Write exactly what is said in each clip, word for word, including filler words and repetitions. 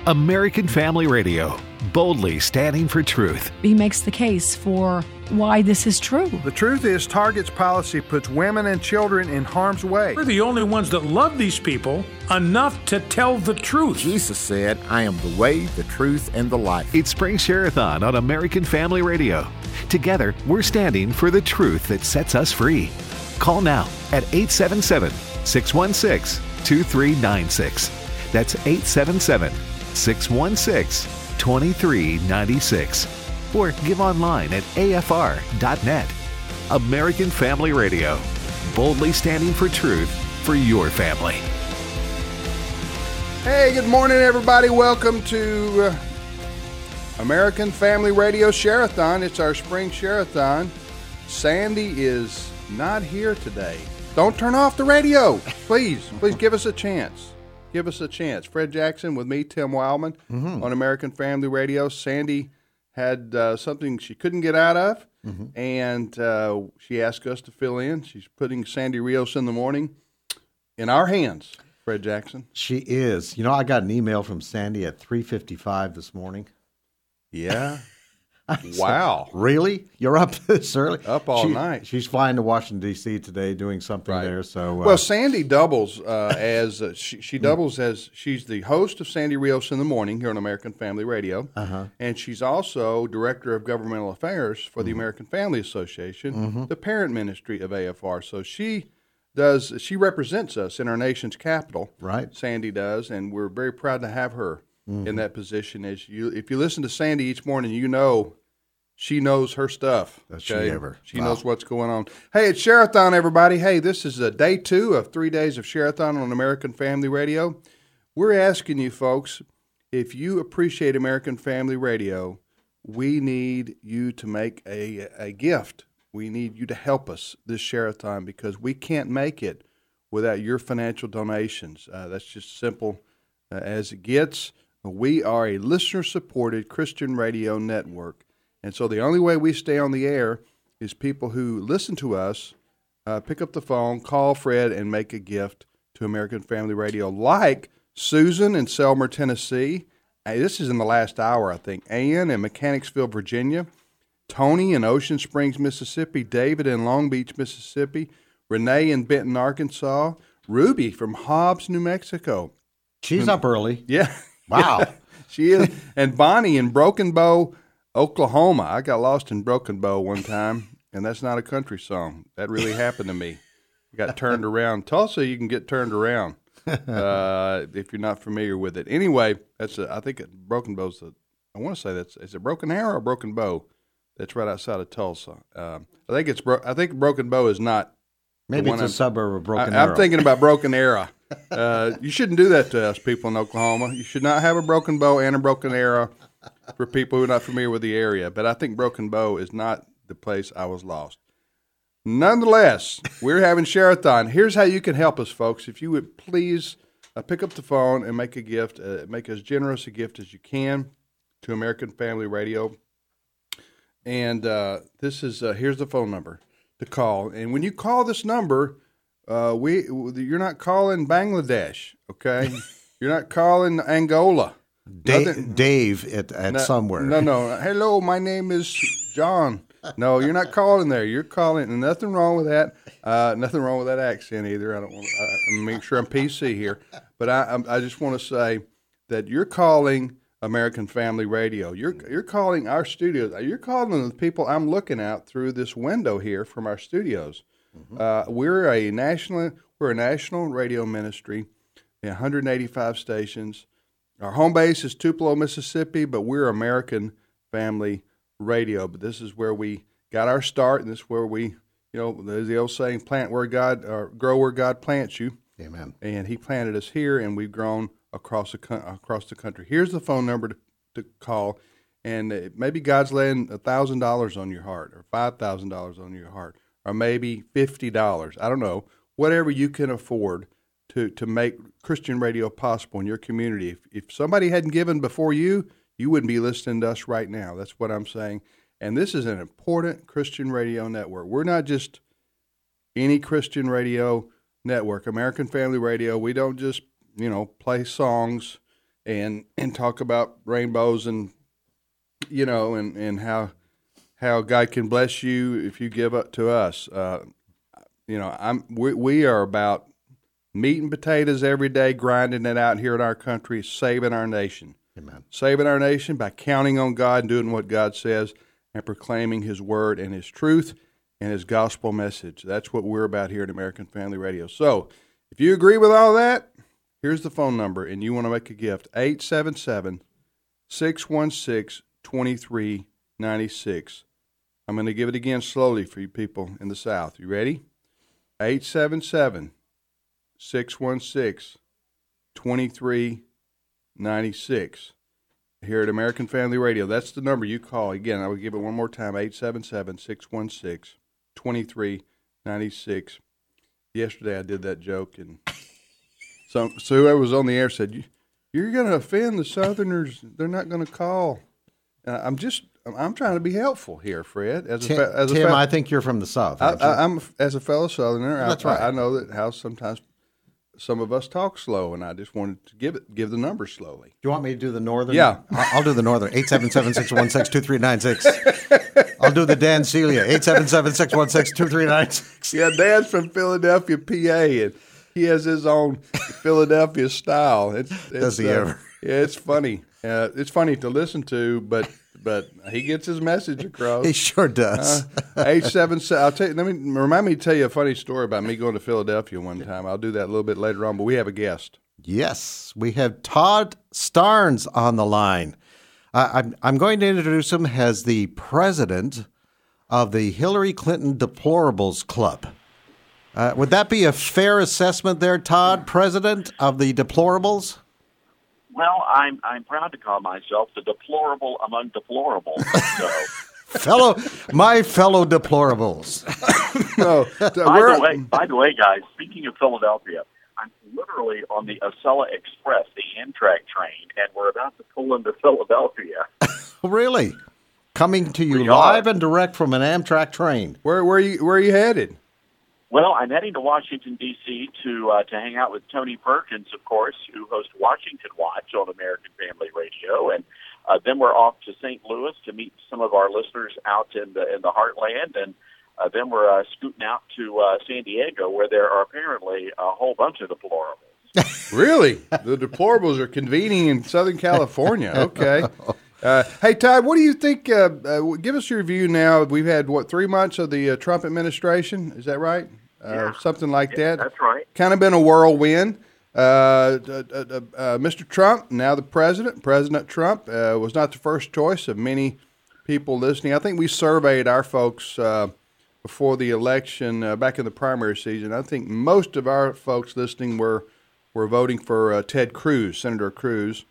American Family Radio, boldly standing for truth. He makes the case for why this is true. The truth is, Target's policy puts women and children in harm's way. We're the only ones that love these people enough to tell the truth. Jesus said, I am the way, the truth, and the life. It's Spring Share-a-thon on American Family Radio. Together, we're standing for the truth that sets us free. Call now at eight seven seven, six one six, two three nine six. That's eight seven seven, six one six, two three nine six. Or give online at A F R dot net. American Family Radio, boldly standing for truth for your family. Hey, good morning, everybody. Welcome to uh, American Family Radio Share-a-thon. It's our spring Share-a-thon. Sandy is not here today. Don't turn off the radio. Please, please give us a chance. Give us a chance. Fred Jackson with me, Tim Wildman, mm-hmm. on American Family Radio. Sandy had uh, something she couldn't get out of, mm-hmm. and uh, she asked us to fill in. She's putting Sandy Rios in the morning in our hands, Fred Jackson. She is. You know, I got an email from Sandy at three fifty-five this morning. Yeah. Wow. Said, really? You're up this early? Up all she, night. She's flying to Washington, D C today, doing something right. there. So, uh, Well, Sandy doubles uh, as, uh, she, she doubles as, she's the host of Sandy Rios in the Morning here on American Family Radio. Uh-huh. And she's also Director of Governmental Affairs for the mm-hmm. American Family Association, mm-hmm. the parent ministry of A F R. So she does, she represents us in our nation's capital. Right. Sandy does, and we're very proud to have her mm-hmm. in that position. As you, if you listen to Sandy each morning, you know she knows her stuff. Does okay? she ever? She wow. knows what's going on. Hey, it's Share-a-thon, everybody. Hey, this is a day two of three days of Share-a-thon on American Family Radio. We're asking you folks, if you appreciate American Family Radio, we need you to make a, a gift. We need you to help us this Share-a-thon because we can't make it without your financial donations. Uh, that's just simple uh, as it gets. We are a listener-supported Christian radio network. And so the only way we stay on the air is people who listen to us uh, pick up the phone, call Fred, and make a gift to American Family Radio, like Susan in Selmer, Tennessee. Hey, this is in the last hour, I think. Ann in Mechanicsville, Virginia. Tony in Ocean Springs, Mississippi. David in Long Beach, Mississippi. Renee in Benton, Arkansas. Ruby from Hobbs, New Mexico. She's and, up early. Yeah. Wow. Yeah, she is. And Bonnie in Broken Bow, Oklahoma. I got lost in Broken Bow one time, and that's not a country song. That really happened to me. I got turned around. Tulsa, you can get turned around uh, if you're not familiar with it. Anyway, that's a, I think it, Broken Bow's a, I want to say that's is it Broken Arrow or Broken Bow? That's right outside of Tulsa. Um, I think it's bro- I think Broken Bow is not. Maybe it's a I'm, suburb of Broken I, Arrow. I'm thinking about Broken Arrow. Uh, you shouldn't do that to us people in Oklahoma. You should not have a Broken Bow and a Broken Arrow for people who are not familiar with the area. But I think Broken Bow is not the place I was lost. Nonetheless, we're having Share-a-thon. Here's how you can help us, folks. If you would please uh, pick up the phone and make a gift, uh, make as generous a gift as you can to American Family Radio. And uh, this is uh, here's the phone number to call. And when you call this number, uh, we you're not calling Bangladesh, okay? You're not calling Angola. Dave, Dave at, at no, somewhere. No, no. Hello, my name is John. No, you're not calling there. You're calling, and nothing wrong with that. Uh, nothing wrong with that accent either. I don't want. I, I'm making sure I'm P C here, but I, I, I just want to say that you're calling American Family Radio. You're you're calling our studios. You're calling the people I'm looking out through this window here from our studios. Mm-hmm. Uh, we're a national. We're a national radio ministry, one hundred eighty-five stations. Our home base is Tupelo, Mississippi, but we're American Family Radio. But this is where we got our start, and this is where we, you know, there's the old saying, plant where God, or grow where God plants you. Amen. And he planted us here, and we've grown across the across the country. Here's the phone number to, to call, and maybe God's laying one thousand dollars on your heart, or five thousand dollars on your heart, or maybe fifty dollars. I don't know. Whatever you can afford to to make Christian radio possible in your community. If if somebody hadn't given before you, you wouldn't be listening to us right now. That's what I'm saying. And this is an important Christian radio network. We're not just any Christian radio network. American Family Radio, we don't just, you know, play songs and and talk about rainbows and you know and, and how how God can bless you if you give up to us. Uh, you know, I'm we, we are about meat and potatoes every day, grinding it out here in our country, saving our nation. Amen. Saving our nation by counting on God and doing what God says and proclaiming His word and His truth and His gospel message. That's what we're about here at American Family Radio. So if you agree with all that, here's the phone number, and you want to make a gift, eight seven seven, six one six, two three nine six. I'm going to give it again slowly for you people in the South. You ready? eight seven seven, six one six, two three nine six. Here at American Family Radio. That's the number you call. Again, I will give it one more time, eight seven seven, six one six, two three nine six. Yesterday I did that joke, and so, so whoever was on the air said, you're going to offend the Southerners. They're not going to call. And I'm just, I'm trying to be helpful here, Fred. As Tim, a, as a Tim fellow, I think you're from the South. I, aren't you? I, I'm, as a fellow Southerner, That's I, right. I know that how sometimes some of us talk slow, and I just wanted to give it, give the number slowly. Do you want me to do the northern? Yeah. I'll, I'll do the northern. eight seven seven, six one six, two three nine six. I'll do the Dan Celia. eight seven seven, six one six, two three nine six. Yeah, Dan's from Philadelphia, P A, and he has his own Philadelphia style. It's, it's, Does he uh, ever? Yeah, it's funny. Uh, it's funny to listen to, but but he gets his message across. He sure does. Uh, eight seven seven. I'll tell you. Let me remind me to tell you a funny story about me going to Philadelphia one time. I'll do that a little bit later on. But we have a guest. Yes, we have Todd Starnes on the line. Uh, I'm, I'm going to introduce him as the president of the Hillary Clinton Deplorables Club. Uh, would that be a fair assessment there, Todd, president of the Deplorables? Well, I'm I'm proud to call myself the deplorable among deplorables. So. fellow, my fellow deplorables. No, by the way, by the way, guys, speaking of Philadelphia, I'm literally on the Acela Express, the Amtrak train, and we're about to pull into Philadelphia. Really? Coming to you We live are. and direct from an Amtrak train. Where where are you where are you headed? Well, I'm heading to Washington, D C to uh, to hang out with Tony Perkins, of course, who hosts Washington Watch on American Family Radio, and uh, then we're off to Saint Louis to meet some of our listeners out in the in the heartland, and uh, then we're uh, scooting out to uh, San Diego, where there are apparently a whole bunch of deplorables. Really? The deplorables are convening in Southern California. Okay. Uh, hey, Todd, what do you think? Uh, uh, give us your view now. We've had, what, three months of the uh, Trump administration? Is that right? Uh, Yeah. Something like Yeah, that? that's right. Kind of been a whirlwind. Uh, uh, uh, uh, Mister Trump, now the president, President Trump, uh, was not the first choice of many people listening. I think we surveyed our folks uh, before the election, uh, back in the primary season. I think most of our folks listening were, were voting for uh, Ted Cruz, Senator Cruz.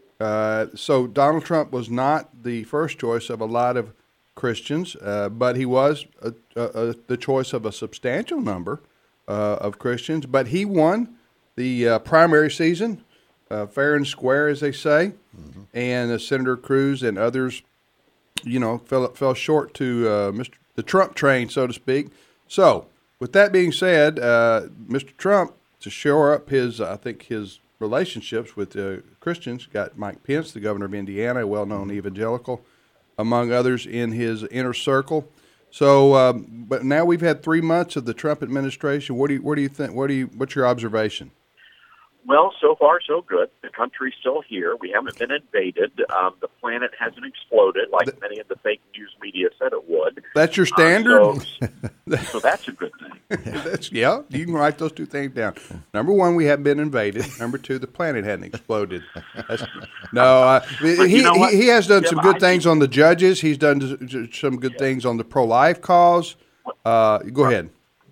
Uh, so Donald Trump was not the first choice of a lot of Christians, uh, but he was a, a, a, the choice of a substantial number uh, of Christians. But he won the uh, primary season, uh, fair and square, as they say, mm-hmm. and uh, Senator Cruz and others, you know, fell fell short to uh, Mister the Trump train, so to speak. So, with that being said, uh, Mister Trump, to shore up his, I think his relationships with uh, Christians, got Mike Pence, the governor of Indiana, a well-known evangelical, among others in his inner circle. So, um, but now we've had three months of the Trump administration. What do you, what do you think? What do you, what's your observation? Well, so far so good. The country's still here. We haven't been invaded. Um, the planet hasn't exploded like the, many of the fake news media said it would. That's your standard? Um, so, so that's a good thing. That's, yeah, you can write those two things down. Number one, we haven't been invaded. Number two, the planet hadn't exploded. That's, no, uh, he, you know he he has done Jim, some good I things think, on the judges. He's done some good yeah. things on the pro-life cause. Uh, go ahead.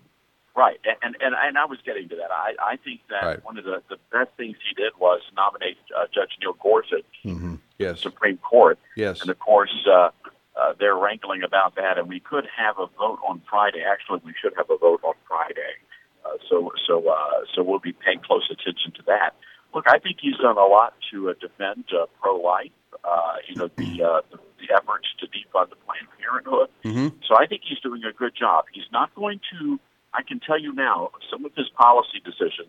Right, and, and and I was getting to that. I, I think that right. one of the, the best things he did was nominate uh, Judge Neil Gorsuch mm-hmm. to yes. the Supreme Court. Yes. And, of course, uh, uh, they're wrangling about that, and we could have a vote on Friday. Actually, we should have a vote on Friday. Uh, so so uh, so we'll be paying close attention to that. Look, I think he's done a lot to uh, defend uh, pro-life, uh, you know, the, uh, the, the efforts to defund the Planned Parenthood. Mm-hmm. So I think he's doing a good job. He's not going to... I can tell you now, some of his policy decisions,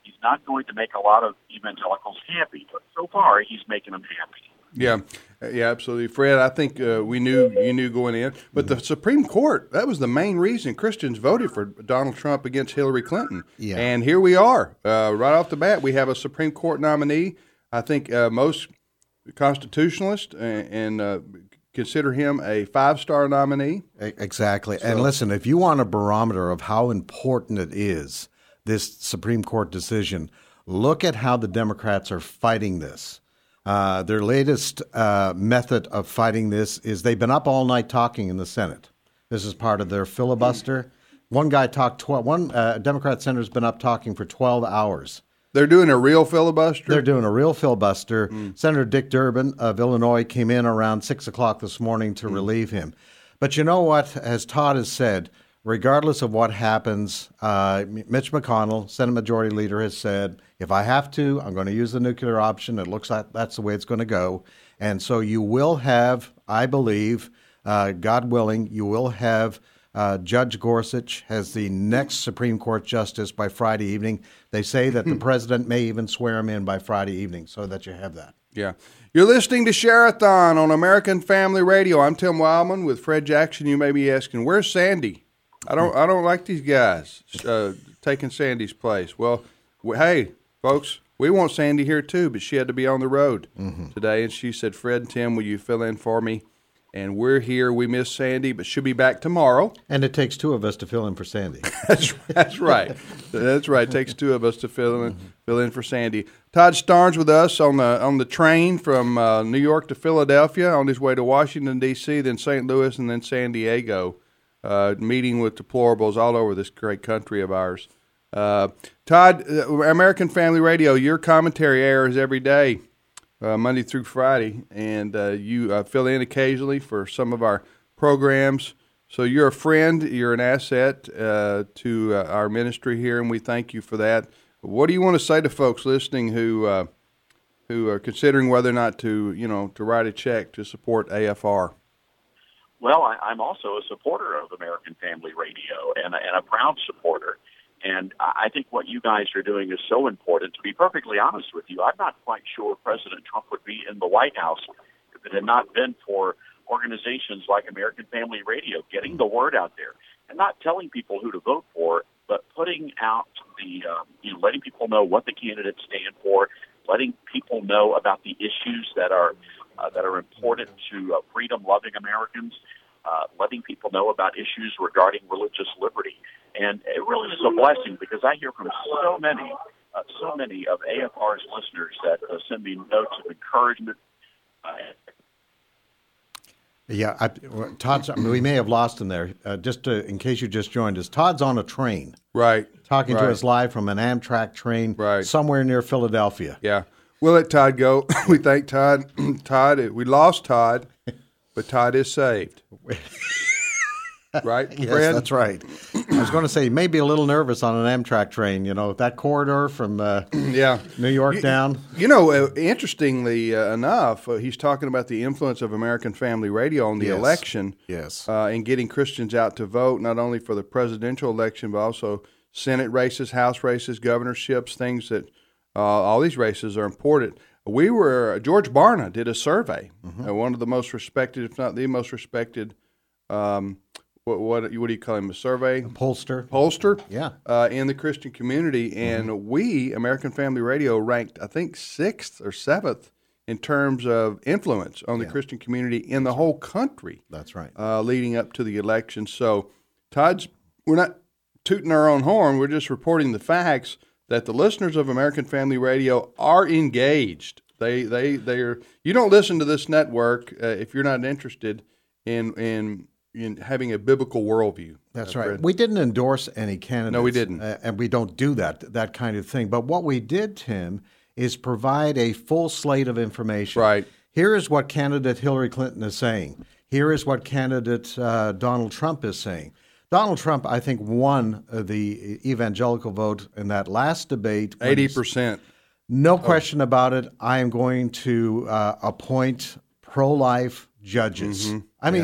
He's not going to make a lot of evangelicals happy, but so far he's making them happy. Yeah, yeah, absolutely, Fred. I think uh, we knew you knew going in, but the Supreme Court, that was the main reason Christians voted for Donald Trump against Hillary Clinton. Yeah. And here we are, uh, right off the bat. We have a Supreme Court nominee. I think uh, most constitutionalists and, and uh, consider him a five-star nominee. Exactly. So, and listen, if you want a barometer of how important it is, this Supreme Court decision, look at how the Democrats are fighting this. Uh, their latest uh, method of fighting this is they've been up all night talking in the Senate. This is part of their filibuster. One guy talked twelve. One uh, Democrat senator's been up talking for twelve hours. They're doing a real filibuster? They're doing a real filibuster. Mm. Senator Dick Durbin of Illinois came in around six o'clock this morning to mm. relieve him. But you know what? As Todd has said, regardless of what happens, uh, Mitch McConnell, Senate Majority Leader, has said, if I have to, I'm going to use the nuclear option. It looks like that's the way it's going to go. And so you will have, I believe, uh, God willing, you will have uh, Judge Gorsuch as the next Supreme Court justice by Friday evening. They say that the president may even swear him in by Friday evening, so that you have that. Yeah. You're listening to Share-a-thon on American Family Radio. I'm Tim Wildman with Fred Jackson. You may be asking, where's Sandy? I don't I don't like these guys uh, taking Sandy's place. Well, w- hey, folks, we want Sandy here too, but she had to be on the road mm-hmm. today, and she said, Fred and Tim, will you fill in for me? And we're here. We miss Sandy, but she'll be back tomorrow. And it takes two of us to fill in for Sandy. that's, that's right. That's right. It takes two of us to fill in mm-hmm. fill in for Sandy. Todd Starnes with us on the on the train from uh, New York to Philadelphia on his way to Washington, D C, then Saint Louis, and then San Diego. Uh, meeting with deplorables all over this great country of ours. Uh, Todd, uh, American Family Radio, your commentary airs every day, uh, Monday through Friday, and uh, you uh, fill in occasionally for some of our programs. So you're a friend, you're an asset uh, to uh, our ministry here, and we thank you for that. What do you want to say to folks listening who uh, who are considering whether or not to, you know, to write a check to support A F R? Well, I, I'm also a supporter of American Family Radio and, and a proud supporter. And I think what you guys are doing is so important. To be perfectly honest with you, I'm not quite sure President Trump would be in the White House if it had not been for organizations like American Family Radio getting the word out there and not telling people who to vote for, but putting out the, um, you know, letting people know what the candidates stand for, letting people know about the issues that are Uh, that are important to uh, freedom-loving Americans, uh, letting people know about issues regarding religious liberty. And it really is a blessing because I hear from so many, uh, so many of A F R's listeners that uh, send me notes of encouragement. Uh, yeah, I, Todd's, I mean, we may have lost him there. Uh, just to, in case you just joined us, Todd's on a train. Right. Talking right. to us live from an Amtrak train right. somewhere near Philadelphia. Yeah. We'll let Todd go. We thank Todd. Todd, we lost Todd, but Todd is saved. Right, yes, Fred? That's right. I was going to say, he may be a little nervous on an Amtrak train, you know, that corridor from uh, yeah. New York you, down. You know, uh, interestingly uh, enough, uh, he's talking about the influence of American Family Radio on the yes. election. Yes. Uh, and getting Christians out to vote, not only for the presidential election, but also Senate races, House races, governorships, things that uh, all these races are important. We were, George Barna did a survey, mm-hmm. uh, one of the most respected, if not the most respected, um, what, what what do you call him, a survey? A pollster. Pollster, yeah. Uh, in the Christian community. And mm-hmm. we, American Family Radio, ranked, I think, sixth or seventh in terms of influence on the yeah. Christian community in the whole country. That's right. Uh, leading up to the election. So, Todd's, we're not tooting our own horn, we're just reporting the facts that the listeners of American Family Radio are engaged. They they they are. You don't listen to this network uh, if you're not interested in in in having a biblical worldview. That's uh, right. Fred. We didn't endorse any candidates. No, we didn't, uh, and we don't do that that kind of thing. But what we did, Tim, is provide a full slate of information. Right. Here is what candidate Hillary Clinton is saying. Here is what candidate uh, Donald Trump is saying. Donald Trump, I think, won the evangelical vote in that last debate. eighty percent. No question about it. I am going to uh, appoint pro-life judges. Mm-hmm. I mean,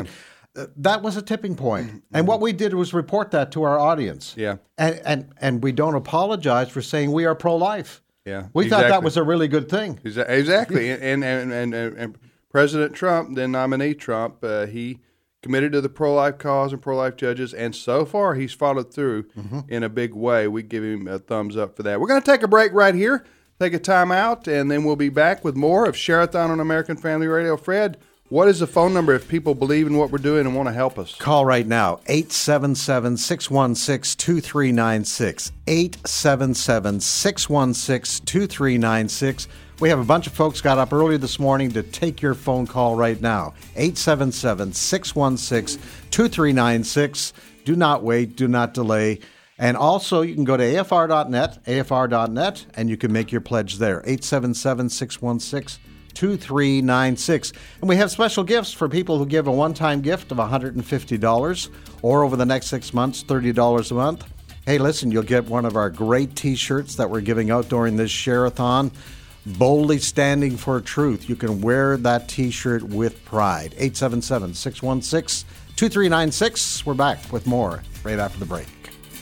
uh, that was a tipping point. And what we did was report that to our audience. Yeah. And and, and we don't apologize for saying we are pro-life. Yeah. We exactly. thought that was a really good thing. Exactly. and, and, and, and, and President Trump, then nominee Trump, uh, he committed to the pro-life cause and pro-life judges, and so far he's followed through mm-hmm. in a big way. We give him a thumbs up for that. We're going to take a break right here, take a time out, and then we'll be back with more of Share-a-thon on American Family Radio. Fred, what is the phone number if people believe in what we're doing and want to help us? Call right now, eight seven seven, six one six, two three nine six, eight seven seven, six one six, two three nine six. We have a bunch of folks got up early this morning to take your phone call right now. eight seven seven, six one six, two three nine six. Do not wait. Do not delay. And also, you can go to A F R dot net, A F R dot net, and you can make your pledge there. eight seven seven, six one six, two three nine six. And we have special gifts for people who give a one-time gift of one hundred fifty dollars or over the next six months, thirty dollars a month. Hey, listen, you'll get one of our great T-shirts that we're giving out during this Share-a-thon. Boldly standing for truth. You can wear that T-shirt with pride. eight seven seven, six one six, two three nine six. We're back with more right after the break.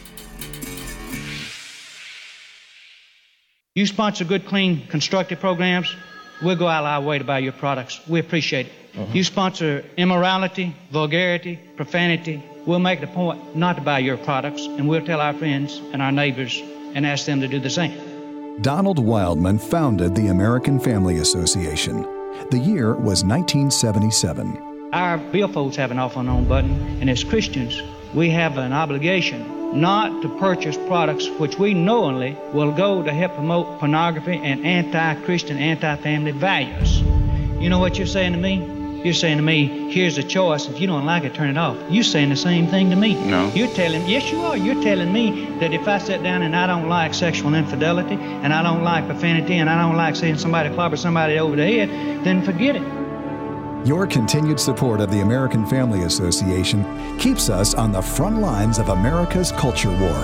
You sponsor good, clean, constructive programs, we'll go out of our way to buy your products. We appreciate it. Uh-huh. You sponsor immorality, vulgarity, profanity, we'll make the point not to buy your products, and we'll tell our friends and our neighbors and ask them to do the same. Donald Wildman founded the American Family Association. The year was nineteen seventy-seven. Our billfolds have an off and on button, and as Christians, we have an obligation not to purchase products which we knowingly will go to help promote pornography and anti-Christian, anti-family values. You know what you're saying to me? You're saying to me, here's a choice. If you don't like it, turn it off. You're saying the same thing to me. No. You're telling, yes, you are. You're telling me that if I sit down and I don't like sexual infidelity, and I don't like profanity, and I don't like seeing somebody clobber somebody over the head, then forget it. Your continued support of the American Family Association keeps us on the front lines of America's culture war.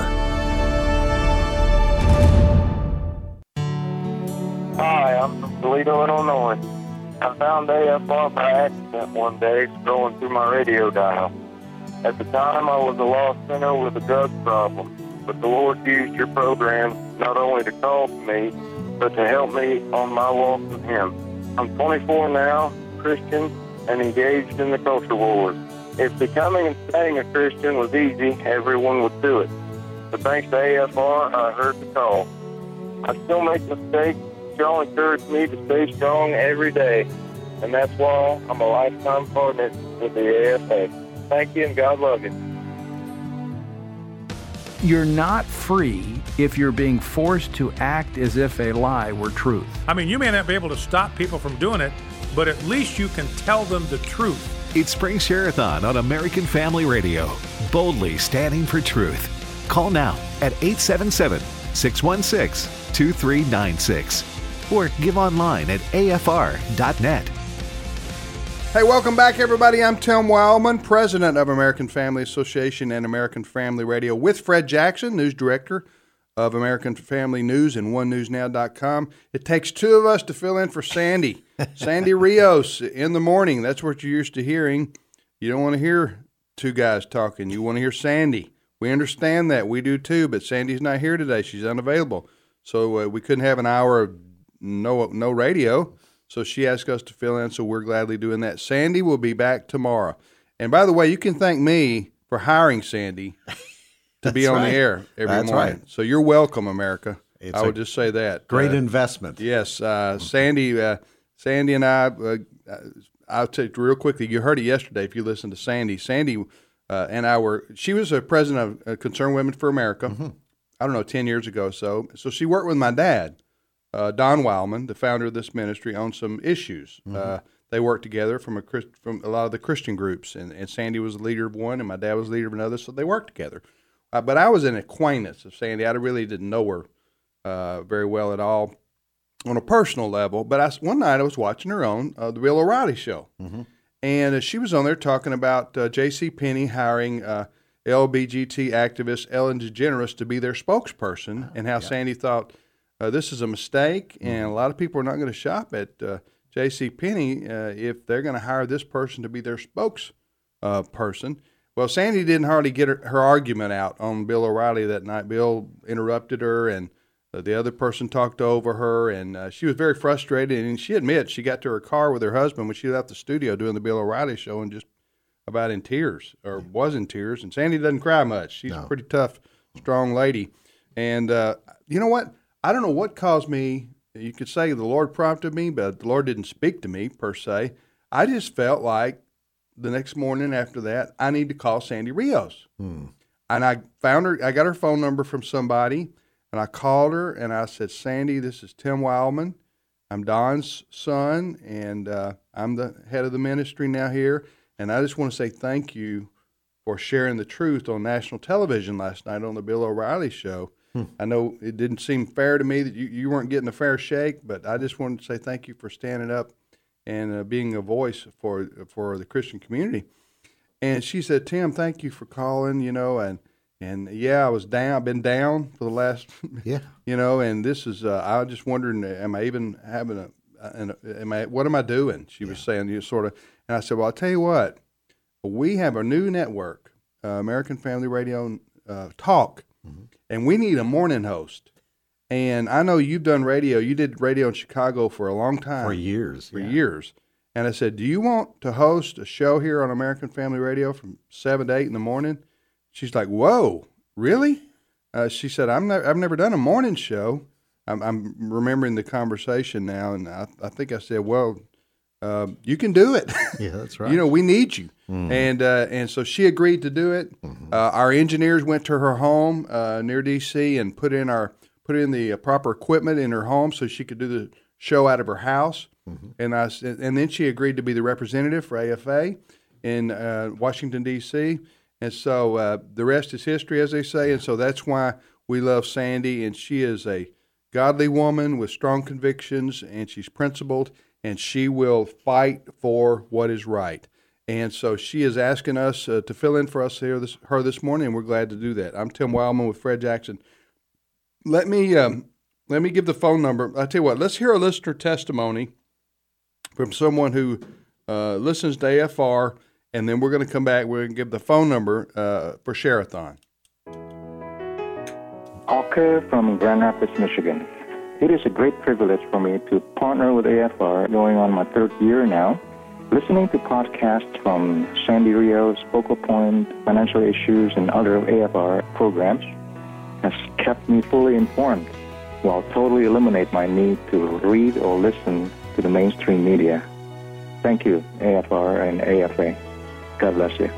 Hi, I'm from Toledo, Illinois. I found A F R by accident one day scrolling through my radio dial. At the time, I was a lost sinner with a drug problem, but the Lord used your program not only to call to me, but to help me on my walk with Him. I'm twenty-four now, Christian, and engaged in the culture wars. If becoming and staying a Christian was easy, everyone would do it. But thanks to A F R, I heard the call. I still make mistakes. Y'all encourage me to stay strong every day, and that's why I'm a lifetime partner with the A F A. Thank you, and God love you. You're not free if you're being forced to act as if a lie were truth. I mean, you may not be able to stop people from doing it, but at least you can tell them the truth. It's Spring Share-a-thon on American Family Radio. Boldly standing for truth. Call now at eight seven seven, six one six, two three nine six. Or give online at A F R dot net. Hey, welcome back, everybody. I'm Tim Wildman, president of American Family Association and American Family Radio, with Fred Jackson, news director of American Family News and one news now dot com. It takes two of us to fill in for Sandy. Sandy Rios in the morning. That's what you're used to hearing. You don't want to hear two guys talking. You want to hear Sandy. We understand that. We do too, but Sandy's not here today. She's unavailable. So uh, we couldn't have an hour of no no radio. So she asked us to fill in, so we're gladly doing that. Sandy will be back tomorrow. And by the way, you can thank me for hiring Sandy to be on right. the air every That's morning. Right. So you're welcome, America. It's I would just say that. Great uh, investment. Yes. Uh, Sandy uh, Sandy and I, uh, I'll tell you real quickly, you heard it yesterday if you listened to Sandy. Sandy uh, and I were, she was a president of uh, Concerned Women for America, mm-hmm. I don't know, ten years ago or so. So she worked with my dad. Uh, Don Wildman, the founder of this ministry, on some issues. Mm-hmm. Uh, they worked together from a Christ, from a lot of the Christian groups, and, and Sandy was the leader of one, and my dad was the leader of another, so they worked together. Uh, but I was an acquaintance of Sandy. I really didn't know her uh, very well at all on a personal level. But I, one night I was watching her on uh, the Bill O'Reilly Show, mm-hmm. and uh, she was on there talking about uh, J C. Penney hiring uh, L G B T activist Ellen DeGeneres to be their spokesperson, oh, and how yeah. Sandy thought, Uh, this is a mistake, and a lot of people are not going to shop at uh, J C. Penney uh, if they're going to hire this person to be their spokesperson. uh, person. Well, Sandy didn't hardly get her, her argument out on Bill O'Reilly that night. Bill interrupted her, and uh, the other person talked over her, and uh, she was very frustrated. And she admits she got to her car with her husband when she left the studio doing the Bill O'Reilly show and just about in tears, or was in tears. And Sandy doesn't cry much. She's no. a pretty tough, strong lady. And uh, you know what? I don't know what caused me. You could say the Lord prompted me, but the Lord didn't speak to me per se. I just felt like the next morning after that, I need to call Sandy Rios. Hmm. And I found her, I got her phone number from somebody, and I called her, and I said, Sandy, this is Tim Wildman. I'm Don's son, and uh, I'm the head of the ministry now here. And I just want to say thank you for sharing the truth on national television last night on the Bill O'Reilly show. Hmm. I know it didn't seem fair to me that you, you weren't getting a fair shake, but I just wanted to say thank you for standing up and uh, being a voice for for the Christian community. And she said, Tim, thank you for calling, you know, and and yeah, I was down, I've been down for the last, yeah, you know, and this is, uh, I was just wondering, am I even having a, an, am I, what am I doing? She yeah. was saying, you sort of, and I said, well, I'll tell you what, we have a new network, uh, American Family Radio uh, Talk, mm-hmm. and we need a morning host. And I know you've done radio. You did radio in Chicago for a long time. For years. For yeah. years. And I said, do you want to host a show here on American Family Radio from seven to eight in the morning? She's like, whoa, really? Uh, she said, I'm ne- I've never done a morning show. I'm, I'm remembering the conversation now, and I, I think I said, well, uh, you can do it. Yeah, that's right. You know, we need you. Mm-hmm. And uh, and so she agreed to do it. Mm-hmm. Uh, our engineers went to her home uh, near D C and put in our put in the proper equipment in her home so she could do the show out of her house. Mm-hmm. And I and then she agreed to be the representative for A F A in uh, Washington, D C And so uh, the rest is history, as they say. And so that's why we love Sandy. And she is a godly woman with strong convictions, and she's principled, and she will fight for what is right. And so she is asking us uh, to fill in for us here this, her this morning, and we're glad to do that. I'm Tim Wildman with Fred Jackson. Let me um, let me give the phone number. I tell you what, let's hear a listener testimony from someone who uh, listens to A F R, and then we're going to come back. We're going to give the phone number uh, for Share-a-thon. Walker from Grand Rapids, Michigan. It is a great privilege for me to partner with A F R, going on my third year now. Listening to podcasts from Sandy Rios, Focal Point, Financial Issues, and other A F R programs has kept me fully informed, while totally eliminate my need to read or listen to the mainstream media. Thank you, A F R and A F A. God bless you.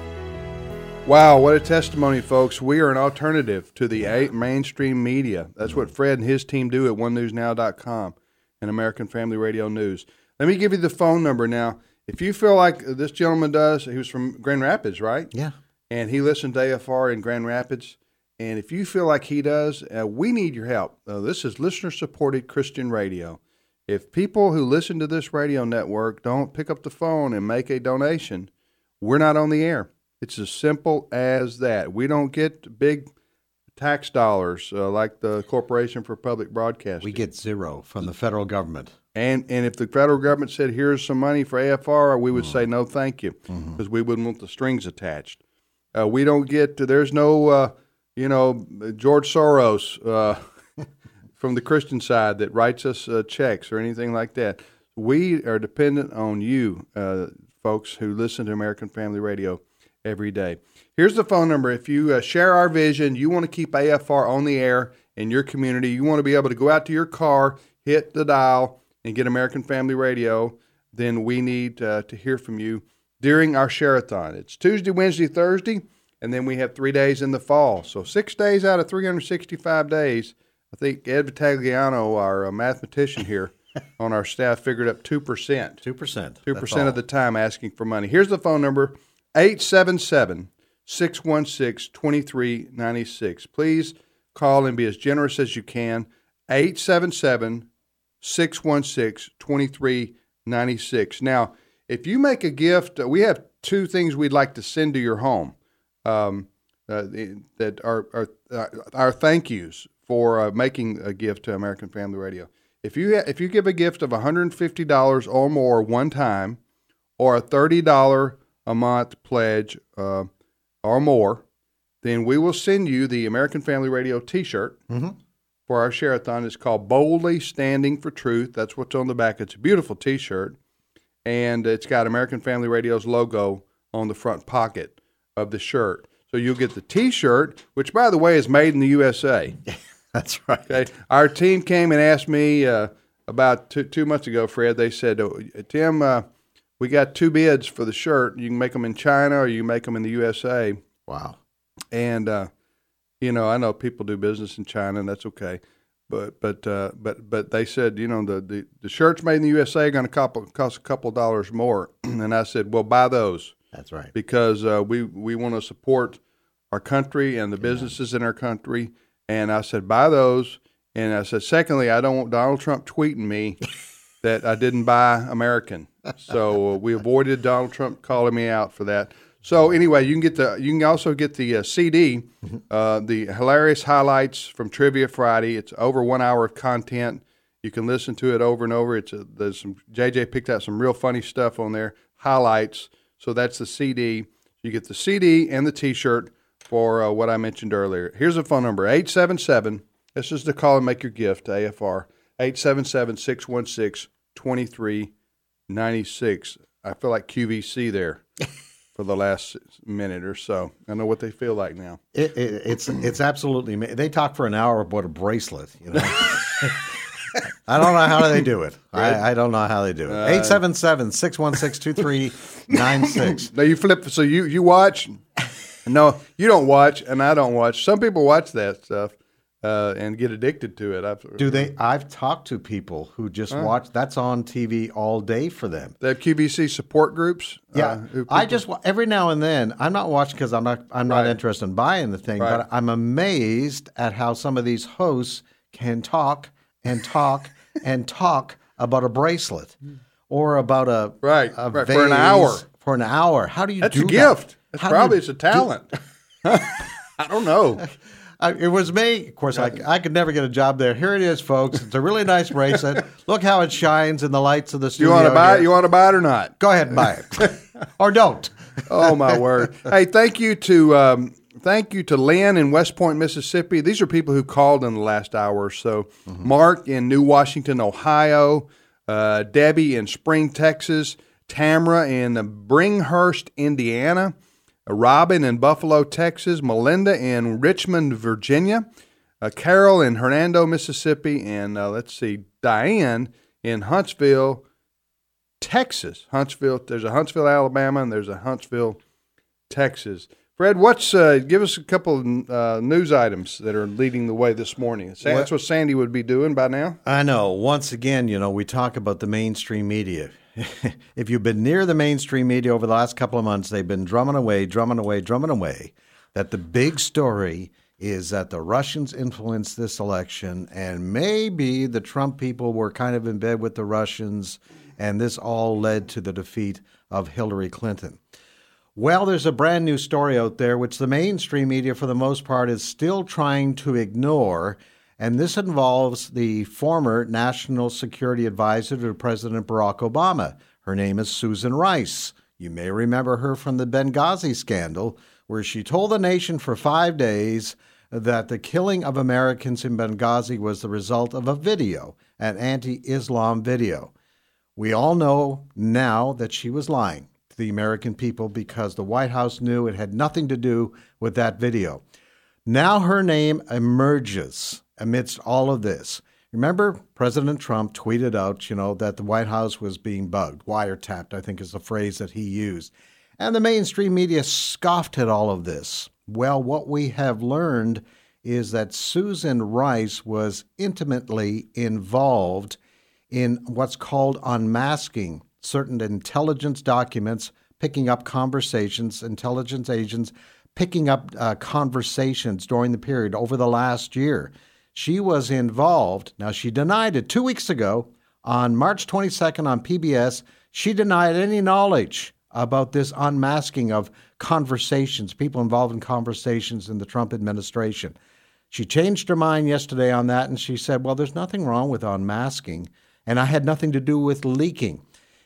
Wow, what a testimony, folks. We are an alternative to the a- mainstream media. That's what Fred and his team do at one news now dot com and American Family Radio News. Let me give you the phone number now. If you feel like this gentleman does, he was from Grand Rapids, right? Yeah. And he listened to A F R in Grand Rapids. And if you feel like he does, uh, we need your help. Uh, this is listener-supported Christian radio. If people who listen to this radio network don't pick up the phone and make a donation, we're not on the air. It's as simple as that. We don't get big tax dollars uh, like the Corporation for Public Broadcasting. We get zero from the federal government. And and if the federal government said, here's some money for A F R, we would mm. say, no, thank you, because mm-hmm. we wouldn't want the strings attached. Uh, we don't get, there's no, uh, you know, George Soros uh, from the Christian side that writes us uh, checks or anything like that. We are dependent on you, uh, folks who listen to American Family Radio every day. Here's the phone number. If you uh, share our vision, you want to keep A F R on the air in your community, you want to be able to go out to your car, hit the dial, and get American Family Radio, then we need uh, to hear from you during our Share-a-thon. It's Tuesday, Wednesday, Thursday, and then we have three days in the fall. So six days out of three hundred sixty-five days, I think Ed Vitagliano, our uh, mathematician here on our staff, figured up two percent. two percent. two percent of the time asking for money. Here's the phone number, eight seven seven, six one six, two three nine six. Please call and be as generous as you can, eight seven seven, six one six, two three nine six. Now, if you make a gift, uh, we have two things we'd like to send to your home um, uh, that are, are uh, our thank yous for uh, making a gift to American Family Radio. If you if you give a gift of one hundred fifty dollars or more one time, or a thirty dollars a month pledge uh, or more, then we will send you the American Family Radio T-shirt Mm-hmm. for our Share-a-thon. It's called Boldly Standing for Truth. That's what's on the back. It's a beautiful T-shirt, and it's got American Family Radio's logo on the front pocket of the shirt. So you'll get the T-shirt, which, by the way, is made in the U S A. That's right. Okay. Our team came and asked me uh, about two, two months ago, Fred. They said, oh, Tim, uh, we got two bids for the shirt. You can make them in China or you can make them in the U S A. Wow. And, uh, you know, I know people do business in China, and that's okay. But but uh, but but they said, you know, the, the, the shirts made in the U S A are going to cost a couple dollars more. And I said, well, buy those. That's right. Because uh, we, we want to support our country and the businesses in our country. And I said, buy those. And I said, secondly, I don't want Donald Trump tweeting me that I didn't buy American. So uh, we avoided Donald Trump calling me out for that. So anyway, you can get the you can also get the uh, C D, uh, the hilarious highlights from Trivia Friday. It's over one hour of content. You can listen to it over and over. It's a, there's some J J picked out some real funny stuff on there. Highlights. So that's the C D. You get the C D and the T-shirt for uh, what I mentioned earlier. Here's the phone number, eight seven seven. This is to call and make your gift to A F R, eight seven seven, six one six, two three nine six. I feel like Q V C there for the last minute or so. I know what they feel like now. It, it, it's it's absolutely. They talk for an hour about a bracelet. You know, I don't know how they do it. I, I don't know how they do it. Eight seven seven six one six two three nine six. Now you flip. So you you watch. No, you don't watch, and I don't watch. Some people watch that stuff uh, and get addicted to it. I've, Do they? I've talked to people who just Huh? watch. That's on T V all day for them. They have Q V C support groups. Yeah, uh, who I people- just wa- every now and then. I'm not watching because I'm not. I'm not Right. interested in buying the thing. Right. But I'm amazed at how some of these hosts can talk and talk and talk about a bracelet or about a right, a right for an hour. For an hour, how do you That's do a that? gift. That's How do you probably it's a do- talent. I don't know. I, it was me. Of course, I, I could never get a job there. Here it is, folks. It's a really nice bracelet. Look how it shines in the lights of the You studio. want to buy here. it? You want to buy it or not? Go ahead and buy it, or don't. Oh my word! Hey, thank you to um, thank you to Lynn in West Point, Mississippi. These are people who called in the last hour or so. Mm-hmm. Mark in New Washington, Ohio. Uh, Debbie in Spring, Texas. Tamara in Bringhurst, Indiana. Uh, Robin in Buffalo, Texas. Melinda in Richmond, Virginia. Uh, Carol in Hernando, Mississippi. And uh, let's see, Diane in Huntsville, Texas. Huntsville. There's a Huntsville, Alabama, and there's a Huntsville, Texas. Fred, what's uh, give us a couple of uh, news items that are leading the way this morning. Sa- That's what Sandy would be doing by now. I know. Once again, you know, we talk about the mainstream media. If you've been near the mainstream media over the last couple of months, they've been drumming away, drumming away, drumming away, that the big story is that the Russians influenced this election, and maybe the Trump people were kind of in bed with the Russians, and this all led to the defeat of Hillary Clinton. Well, there's a brand new story out there, which the mainstream media, for the most part, is still trying to ignore. And this involves the former National Security Advisor to President Barack Obama. Her name is Susan Rice. You may remember her from the Benghazi scandal, where she told the nation for five days that the killing of Americans in Benghazi was the result of a video, an anti-Islam video. We all know now that she was lying to the American people because the White House knew it had nothing to do with that video. Now her name emerges amidst all of this. Remember, President Trump tweeted out, you know, that the White House was being bugged, wiretapped, I think is the phrase that he used. And the mainstream media scoffed at all of this. Well, what we have learned is that Susan Rice was intimately involved in what's called unmasking certain intelligence documents, picking up conversations, intelligence agents picking up uh, conversations during the period over the last year. She was involved. Now, she denied it two weeks ago on March twenty-second on P B S. She denied any knowledge about this unmasking of conversations, people involved in conversations in the Trump administration. She changed her mind yesterday on that, and she said, well, there's nothing wrong with unmasking, and I had nothing to do with leaking.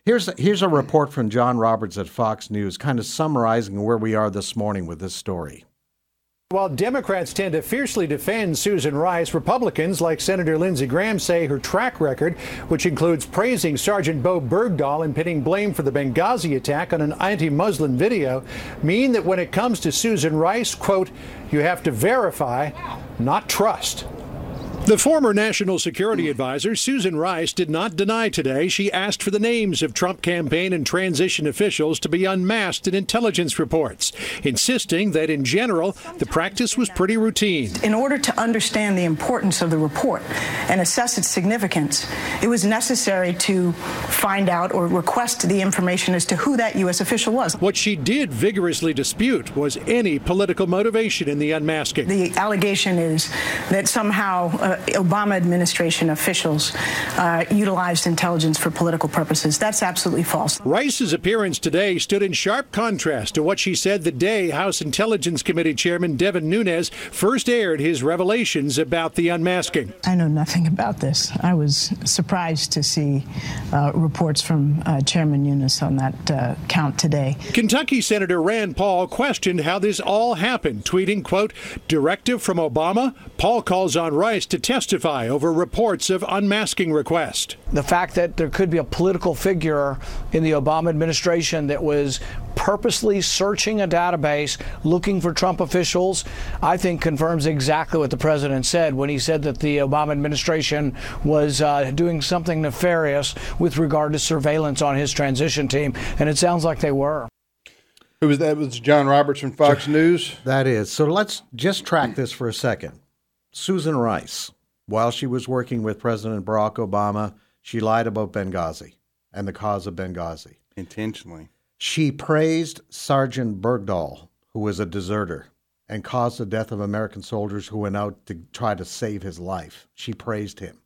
Here's here's a report from John Roberts at Fox News, kind of summarizing where we are this morning with this story. While Democrats tend to fiercely defend Susan Rice, Republicans like Senator Lindsey Graham say her track record, which includes praising Sergeant Bo Bergdahl and pinning blame for the Benghazi attack on an anti-Muslim video, mean that when it comes to Susan Rice, quote, you have to verify, not trust. The former National Security Advisor, Susan Rice, did not deny today she asked for the names of Trump campaign and transition officials to be unmasked in intelligence reports, insisting that in general, the practice was pretty routine. In order to understand the importance of the report and assess its significance, it was necessary to find out or request the information as to who that U S official was. What she did vigorously dispute was any political motivation in the unmasking. The allegation is that somehow uh, Obama administration officials uh, utilized intelligence for political purposes. That's absolutely false. Rice's appearance today stood in sharp contrast to what she said the day House Intelligence Committee Chairman Devin Nunes first aired his revelations about the unmasking. I know nothing about this. I was surprised to see uh, reports from uh, Chairman Nunes on that uh, count today. Kentucky Senator Rand Paul questioned how this all happened, tweeting, quote, directive from Obama? Paul calls on Rice to testify over reports of unmasking request. The fact that there could be a political figure in the Obama administration that was purposely searching a database looking for Trump officials, I think confirms exactly what the president said when he said that the Obama administration was uh, doing something nefarious with regard to surveillance on his transition team, and it sounds like they were. Who was that? It was John Roberts from Fox News? That is. So let's just track this for a second. Susan Rice, while she was working with President Barack Obama, she lied about Benghazi and the cause of Benghazi. Intentionally. She praised Sergeant Bergdahl, who was a deserter and caused the death of American soldiers who went out to try to save his life. She praised him.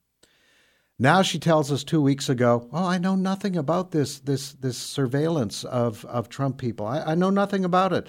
Now she tells us two weeks ago, oh, I know nothing about this this this surveillance of, of Trump people. I, I know nothing about it.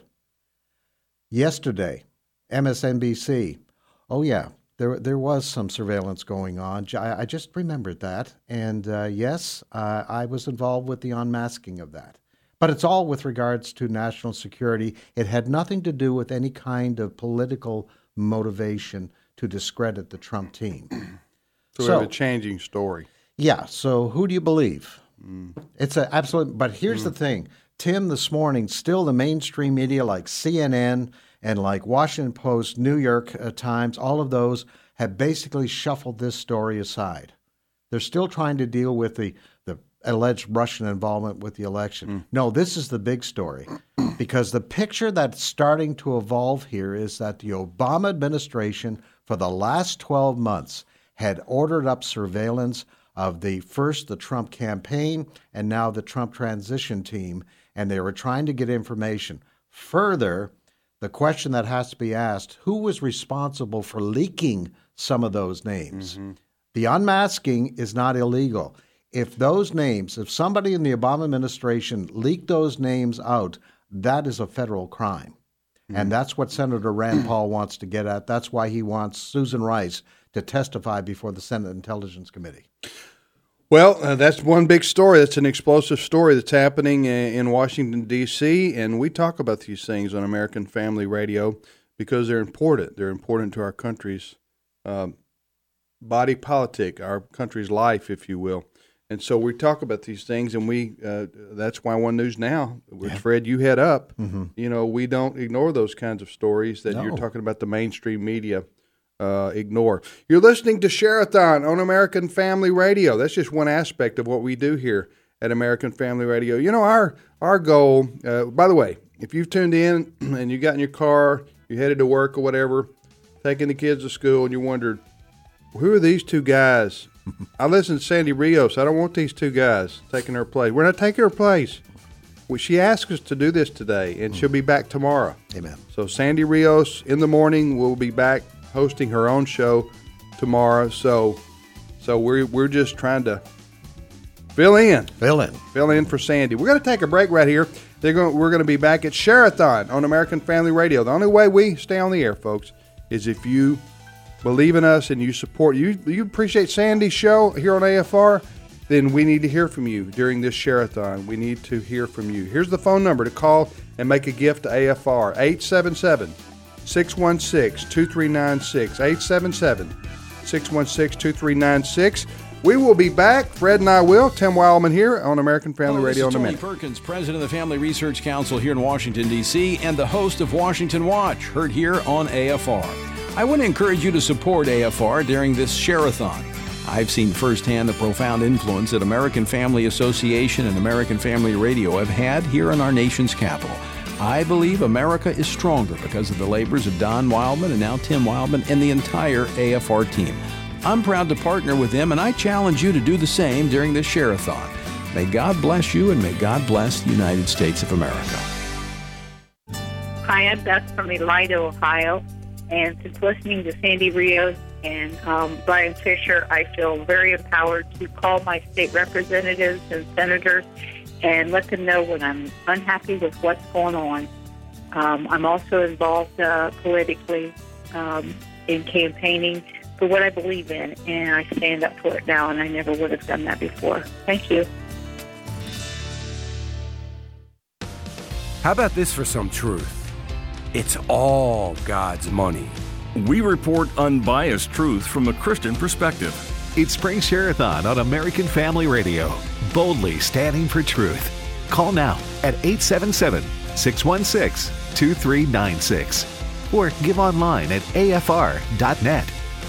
Yesterday, M S N B C, oh, yeah, there there was some surveillance going on. I, I just remembered that. And uh, yes, uh, I was involved with the unmasking of that. But it's all with regards to national security. It had nothing to do with any kind of political motivation to discredit the Trump team. So, so we have a changing story. Yeah. So who do you believe? Mm. It's an absolute. But here's mm. the thing. Tim, this morning, still the mainstream media like C N N and like Washington Post, New York uh, Times, all of those have basically shuffled this story aside. They're still trying to deal with the, the alleged Russian involvement with the election. Mm. No, this is the big story because the picture that's starting to evolve here is that the Obama administration for the last twelve months had ordered up surveillance of the first the Trump campaign and now the Trump transition team, and they were trying to get information. Further, the question that has to be asked, who was responsible for leaking some of those names? Mm-hmm. The unmasking is not illegal. If those names, if somebody in the Obama administration leaked those names out, that is a federal crime. Mm-hmm. And that's what Senator Rand Paul wants to get at. That's why he wants Susan Rice to testify before the Senate Intelligence Committee. Well, uh, that's one big story. That's an explosive story that's happening in Washington, D C, and we talk about these things on American Family Radio because they're important. They're important to our country's uh, body politic, our country's life, if you will. And so we talk about these things, and we uh, that's why One News Now, which, yeah. Fred, you head up, mm-hmm. you know, we don't ignore those kinds of stories that no. you're talking about the mainstream media Uh, ignore. You're listening to Share-a-thon on American Family Radio. That's just one aspect of what we do here at American Family Radio. You know, our our goal, uh, by the way, if you've tuned in and you got in your car, you headed to work or whatever, taking the kids to school, and you wondered, who are these two guys? I listen to Sandy Rios. I don't want these two guys taking her place. We're not taking her place. Well, she asked us to do this today, and she'll be back tomorrow. Amen. So Sandy Rios in the morning will be back hosting her own show tomorrow. So so we're we're just trying to fill in. Fill in. Fill in for Sandy. We're going to take a break right here. They're going we're going to be back at Share-a-thon on American Family Radio. The only way we stay on the air, folks, is if you believe in us and you support you you appreciate Sandy's show here on A F R. then we need to hear from you during this share-a-thon. We need to hear from you. Here's the phone number to call and make a gift to A F R, eight seven seven, six one six, two three nine six, eight seven seven, six one six, two three nine six. We will be back. Fred and I will. Tim Wildman here on American Family Hello, Radio this in is a Tony minute. Perkins, president of the Family Research Council here in Washington, D C, and the host of Washington Watch, heard here on A F R. I want to encourage you to support A F R during this share-a-thon. I've seen firsthand the profound influence that American Family Association and American Family Radio have had here in our nation's capital. I believe America is stronger because of the labors of Don Wildman and now Tim Wildman and the entire A F R team. I'm proud to partner with them, and I challenge you to do the same during this share-a-thon. May God bless you, and may God bless the United States of America. Hi, I'm Beth from Elida, Ohio, and since listening to Sandy Rios and um, Brian Fisher, I feel very empowered to call my state representatives and senators and let them know when I'm unhappy with what's going on. Um, I'm also involved uh, politically um, in campaigning for what I believe in, and I stand up for it now, and I never would have done that before. Thank you. How about this for some truth? It's all God's money. We report unbiased truth from a Christian perspective. It's Spring Share-a-thon on American Family Radio. Boldly standing for truth. Call now at eight seven seven, six one six, two three nine six or give online at A F R dot net.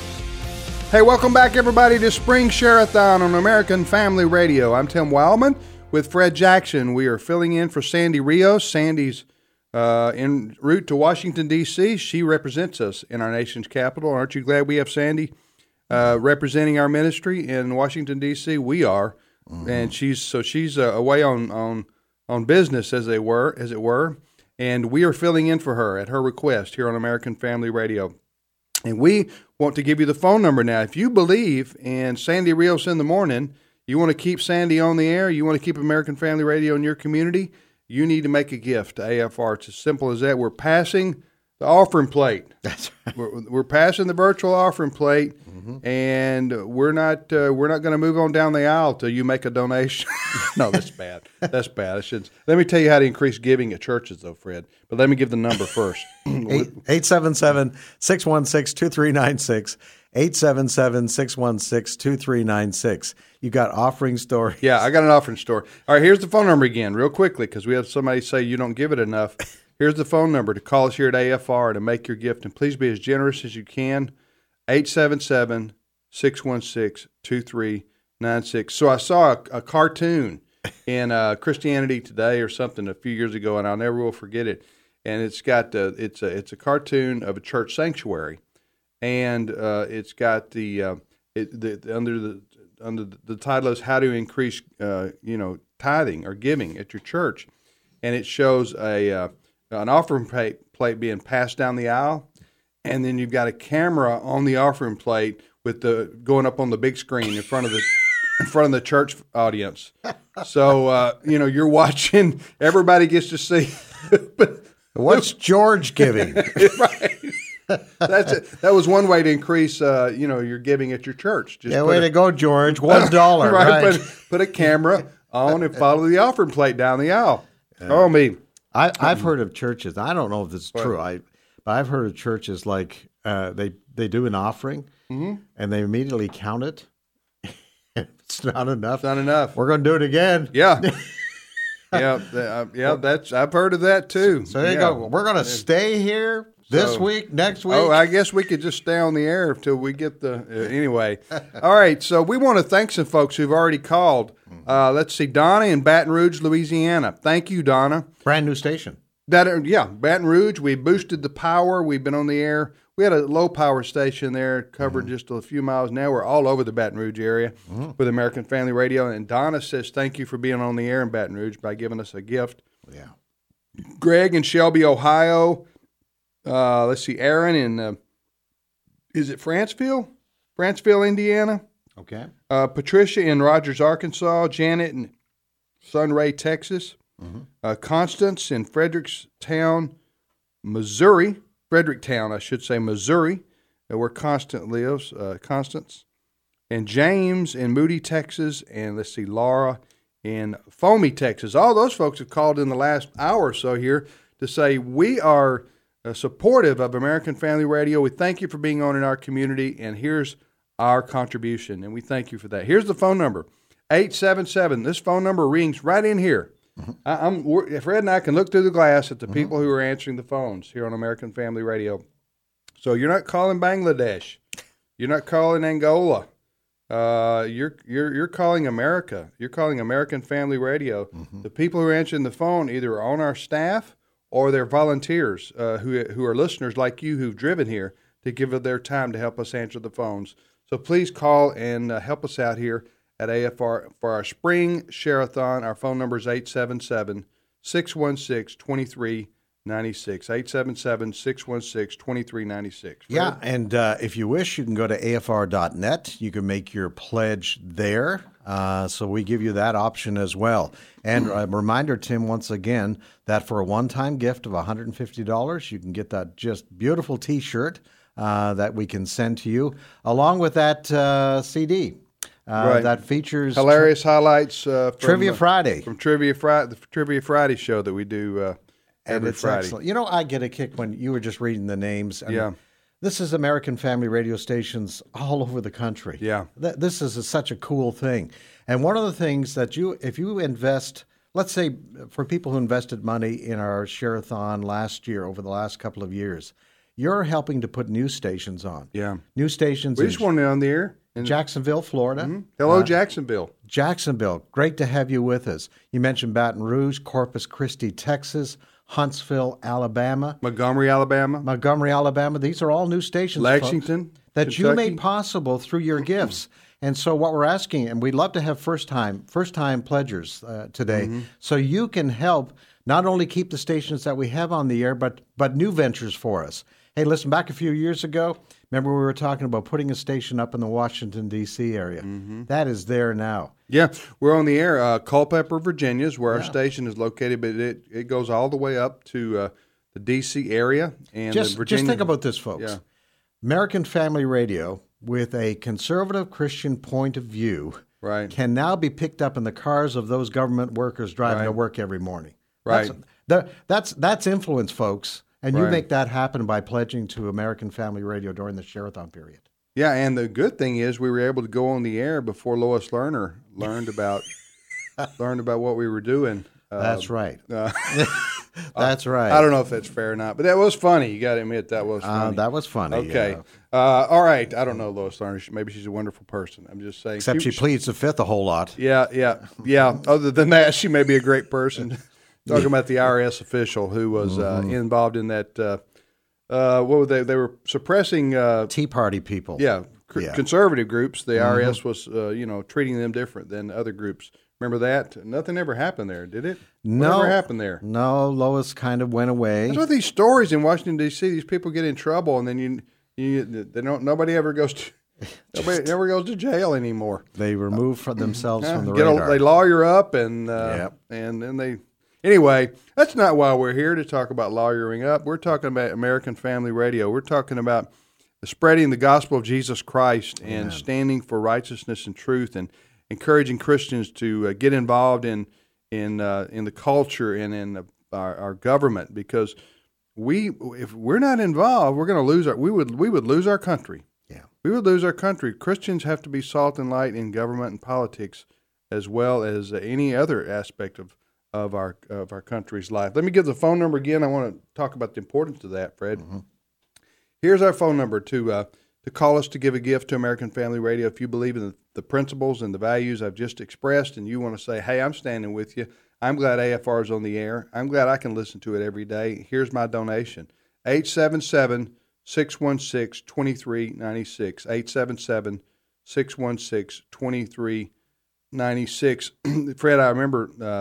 Hey, welcome back, everybody, to Spring Share-a-thon on American Family Radio. I'm Tim Wildman with Fred Jackson. We are filling in for Sandy Rios. Sandy's uh, en route to Washington, D C She represents us in our nation's capital. Aren't you glad we have Sandy uh, representing our ministry in Washington, D C? We are, mm-hmm. and she's so she's uh, away on on on business, as they were, as it were, and we are filling in for her at her request here on American Family Radio. And we want to give you the phone number now. If you believe in Sandy Rios in the morning, you want to keep Sandy on the air, you want to keep American Family Radio in your community, you need to make a gift to A F R. It's as simple as that. We're passing the offering plate. That's right. We're, we're passing the virtual offering plate, mm-hmm. and we're not uh, we're not going to move on down the aisle till you make a donation. No, that's bad. That's bad. I should. Let me tell you how to increase giving at churches, though, Fred. But let me give the number first. eight seven seven, six one six, two three nine six. eight seven seven, six one six, two three nine six. You got offering story. Yeah, I got an offering story. All right, here's the phone number again, real quickly, because we have somebody say you don't give it enough. Here's the phone number to call us here at A F R to make your gift, and please be as generous as you can. eight seven seven, six one six, two three nine six. So I saw a, a cartoon in uh, Christianity Today or something a few years ago, and I'll never will forget it. And it's got uh, it's a it's a cartoon of a church sanctuary, and uh, it's got the, uh, it, the, the under the under the, the title is "How to Increase uh, you know Tithing or Giving at Your Church," and it shows a uh, an offering plate, plate being passed down the aisle, and then you've got a camera on the offering plate with the going up on the big screen in front of the in front of the church audience. So uh, you know you're watching. Everybody gets to see. What's George giving? Right. That's it. That was one way to increase, uh, you know, your giving at your church. Just yeah, way a, to go, George. One dollar, right? right. Put, put a camera on and follow the offering plate down the aisle. Yeah. Oh, me. I, I've heard of churches. I don't know if this is true. I, but I've heard of churches like uh, they they do an offering mm-hmm. and they immediately count it. It's not enough. It's not enough. We're going to do it again. Yeah. yeah, uh, yeah. That's I've heard of that too. So there yeah. you go. We're going to stay here this so, week, next week. Oh, I guess we could just stay on the air until we get the uh, anyway. All right. So we want to thank some folks who've already called. Uh, let's see, Donna in Baton Rouge, Louisiana. Thank you, Donna. Brand new station. That yeah, Baton Rouge. We boosted the power. We've been on the air. We had a low power station there, covered mm-hmm. just a few miles. Now we're all over the Baton Rouge area mm-hmm. with American Family Radio. And Donna says, thank you for being on the air in Baton Rouge by giving us a gift. Yeah. Greg in Shelby, Ohio. Uh, let's see, Aaron in, uh, is it Franceville? Franceville, Indiana. Okay. Uh, Patricia in Rogers, Arkansas. Janet in Sunray, Texas. Mm-hmm. Uh, Constance in Fredericktown, Missouri. Fredericktown, I should say, Missouri, uh, where Constance lives, uh, Constance. and James in Moody, Texas, and let's see, Laura in Foamy, Texas. All those folks have called in the last hour or so here to say we are uh, supportive of American Family Radio. We thank you for being on in our community, and here's our contribution, and we thank you for that. Here's the phone number, eight seven seven. This phone number rings right in here. Mm-hmm. I, I'm we're, Fred and I can look through the glass at the mm-hmm. people who are answering the phones here on American Family Radio. So you're not calling Bangladesh. You're not calling Angola. Uh, you're you're you're calling America. You're calling American Family Radio. Mm-hmm. The people who are answering the phone either are on our staff or they're volunteers uh, who who are listeners like you who've driven here to give of their time to help us answer the phones. So please call and uh, help us out here at A F R for our spring share-a-thon. Our phone number is eight seven seven, six one six, two three nine six. eight seven seven, six one six, two three nine six. Yeah, and uh, if you wish, you can go to A F R dot net. You can make your pledge there. Uh, so we give you that option as well. And a reminder, Tim, once again, that for a one-time gift of one hundred fifty dollars, you can get that just beautiful T-shirt uh, that we can send to you, along with that uh, C D. Uh, right. That features hilarious tri- highlights uh, from Trivia uh, Friday from Trivia Friday, the Trivia Friday show that we do uh, every and it's Friday. Excellent. You know, I get a kick when you were just reading the names. And yeah, this is American Family radio stations all over the country. Yeah, Th- this is a, such a cool thing. And one of the things that you, if you invest, let's say for people who invested money in our Share-a-thon last year, over the last couple of years, you're helping to put news stations on. Yeah, new stations. We just wanted on the air. In Jacksonville, Florida. Mm-hmm. Hello, uh, Jacksonville. Jacksonville. Great to have you with us. You mentioned Baton Rouge, Corpus Christi, Texas, Huntsville, Alabama. Montgomery, Alabama. Montgomery, Alabama. These are all new stations, Lexington, folks, that Kentucky. you made possible through your gifts. And so what we're asking, and we'd love to have first-time first-time pledgers uh, today, mm-hmm. so you can help not only keep the stations that we have on the air, but but new ventures for us. Hey, listen, back a few years ago, remember we were talking about putting a station up in the Washington, D C area. Mm-hmm. That is there now. Yeah, we're on the air. Uh, Culpeper, Virginia is where yeah. our station is located, but it, it goes all the way up to uh, the D C area. And just, the Virginia. Just think about this, folks. Yeah. American Family Radio, with a conservative Christian point of view, right. can now be picked up in the cars of those government workers driving right. to work every morning. Right. That's, that, that's, that's influence, folks. And you right. make that happen by pledging to American Family Radio during the Share-a-thon period. Yeah, and the good thing is we were able to go on the air before Lois Lerner learned about learned about what we were doing. That's uh, right. Uh, that's right. I don't know if that's fair or not, but that was funny. You got to admit that was funny. Uh, that was funny. Okay. Yeah. Uh, all right. I don't know Lois Lerner. Maybe she's a wonderful person. I'm just saying. Except she, she pleads the fifth a whole lot. Yeah, yeah, yeah. Other than that, she may be a great person. Talking about the I R S official who was mm-hmm. uh, involved in that. Uh, uh, what were they? They were suppressing uh, Tea Party people. Yeah, c- yeah. conservative groups. The mm-hmm. I R S was, uh, you know, treating them different than other groups. Remember that? Nothing ever happened there, did it? No, Whatever happened there? No, Lois kind of went away. That's what these stories in Washington D C. These people get in trouble, and then you, you, they don't. Nobody ever goes to. Nobody ever goes to jail anymore. They remove from themselves uh, from the get radar. A, they lawyer up, and uh, yep. and then they. Anyway, that's not why we're here to talk about lawyering up. We're talking about American Family Radio. We're talking about spreading the gospel of Jesus Christ and Amen. standing for righteousness and truth, and encouraging Christians to uh, get involved in in uh, in the culture and in uh, our, our government. Because we, if we're not involved, we're going to lose our. We would we would lose our country. Yeah, we would lose our country. Christians have to be salt and light in government and politics, as well as uh, any other aspect of. of our of our country's life. Let me give the phone number again. I want to talk about the importance of that, Fred. Mm-hmm. Here's our phone number to uh, to call us to give a gift to American Family Radio. If you believe in the, the principles and the values I've just expressed, and you want to say, hey, I'm standing with you. I'm glad A F R is on the air. I'm glad I can listen to it every day. Here's my donation. eight seven seven, six one six, two three nine six. eight seven seven, six one six, two three nine six. Fred, I remember... Uh,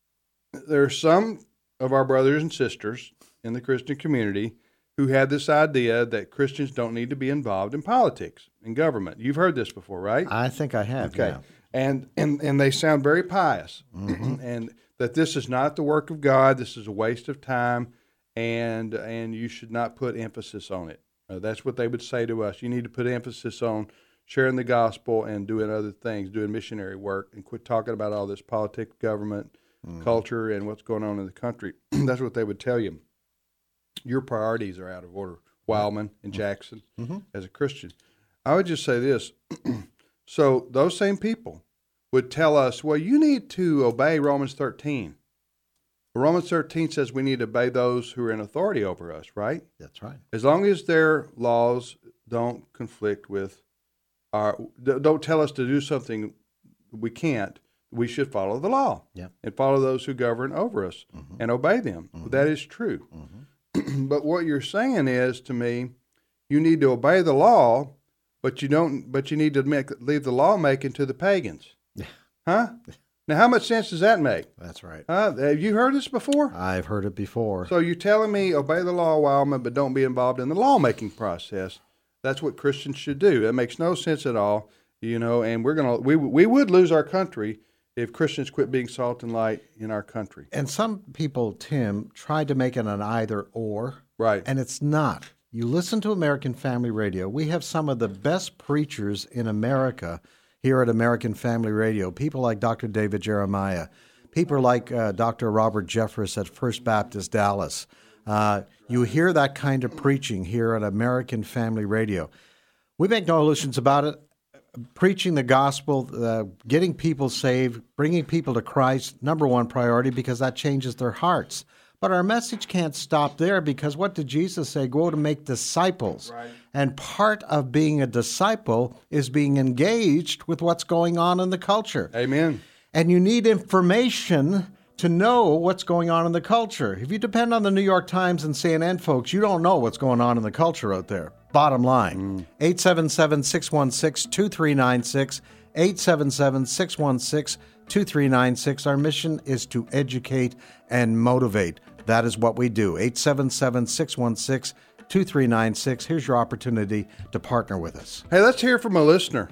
There are some of our brothers and sisters in the Christian community who had this idea that Christians don't need to be involved in politics and government. You've heard this before, right? I think I have. Okay, yeah. and and and they sound very pious, mm-hmm. and that this is not the work of God. This is a waste of time, and and you should not put emphasis on it. Uh, that's what they would say to us. You need to put emphasis on sharing the gospel and doing other things, doing missionary work, and quit talking about all this politics, government, mm. culture, and what's going on in the country. That's what they would tell you. Your priorities are out of order, Wildman and Jackson, mm-hmm. as a Christian. I would just say this. So those same people would tell us, well, you need to obey Romans thirteen. Romans thirteen says we need to obey those who are in authority over us, right? That's right. As long as their laws don't conflict with our, don't tell us to do something we can't, we should follow the law yeah. and follow those who govern over us mm-hmm. and obey them. Mm-hmm. That is true. Mm-hmm. But what you're saying is, to me, you need to obey the law, but you don't. But you need to make, leave the lawmaking to the pagans, huh? Now, how much sense does that make? That's right. Uh, have you heard this before? I've heard it before. So you're telling me obey the law, Wildman, but don't be involved in the lawmaking process. That's what Christians should do. That makes no sense at all, you know. And we're gonna we we would lose our country if Christians quit being salt and light in our country. And some people, Tim, tried to make it an either or. Right. And it's not. You listen to American Family Radio. We have some of the best preachers in America here at American Family Radio. People like Doctor David Jeremiah. People like uh, Doctor Robert Jeffress at First Baptist Dallas. Uh, you hear that kind of preaching here at American Family Radio. We make no illusions about it. Preaching the gospel, uh, getting people saved, bringing people to Christ, number one priority, because that changes their hearts. But our message can't stop there, because what did Jesus say? Go to make disciples. Right. And part of being a disciple is being engaged with what's going on in the culture. Amen. And you need information to know what's going on in the culture. If you depend on the New York Times and C N N, folks, you don't know what's going on in the culture out there. Bottom line, mm. eight seven seven, six one six, two three nine six, eight seven seven, six one six, two three nine six. Our mission is to educate and motivate. That is what we do. eight seven seven, six one six, two three nine six. Here's your opportunity to partner with us. Hey, let's hear from a listener.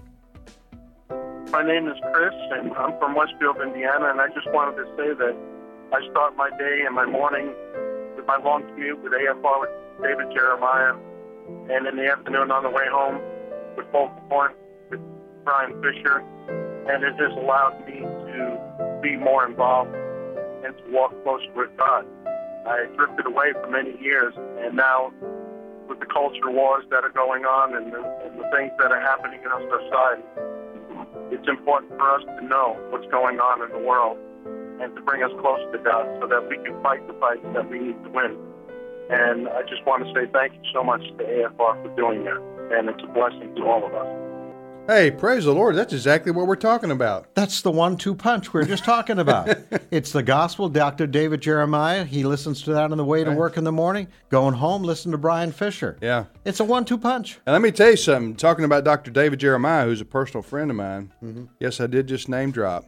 My name is Chris, and I'm from Westfield, Indiana, and I just wanted to say that I start my day and my morning with my long commute with A F R with David Jeremiah, and in the afternoon on the way home with Focal Point with Brian Fisher, and it has allowed me to be more involved and to walk closer with God. I drifted away for many years, and now with the culture wars that are going on and the, and the things that are happening in our society, it's important for us to know what's going on in the world and to bring us closer to God so that we can fight the fights that we need to win. And I just want to say thank you so much to A F R for doing that, and it's a blessing to all of us. Hey, praise the Lord. That's exactly what we're talking about. That's the one two punch we we're just talking about. It's the gospel. Doctor David Jeremiah, he listens to that on the way to work in the morning. Going home, listen to Brian Fisher. Yeah. It's a one two punch. And let me tell you something. Talking about Doctor David Jeremiah, who's a personal friend of mine. Mm-hmm. Yes, I did just name drop.